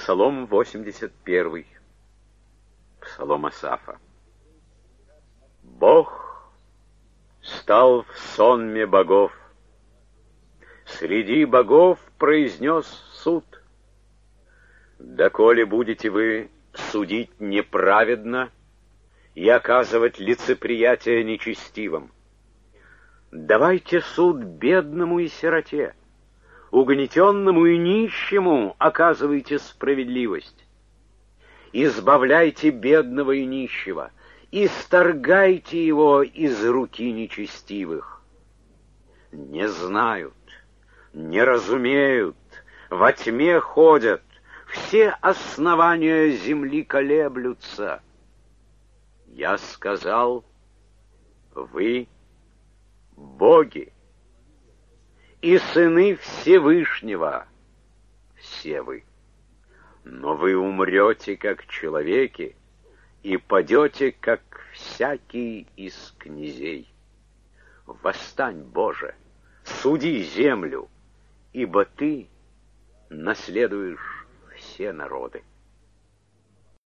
Псалом 81. Псалом Асафа. Бог стал в сонме богов. Среди богов произнес суд. Доколе будете вы судить неправедно и оказывать лицеприятие нечестивым? Давайте суд бедному и сироте, угнетенному и нищему оказывайте справедливость. Избавляйте бедного и нищего, исторгайте его из руки нечестивых. Не знают, не разумеют, во тьме ходят, все основания земли колеблются. Я сказал, вы боги и сыны Всевышнего, все вы. Но вы умрете, как человеки, и падете, как всякий из князей. Восстань, Боже, суди землю, ибо Ты наследуешь все народы.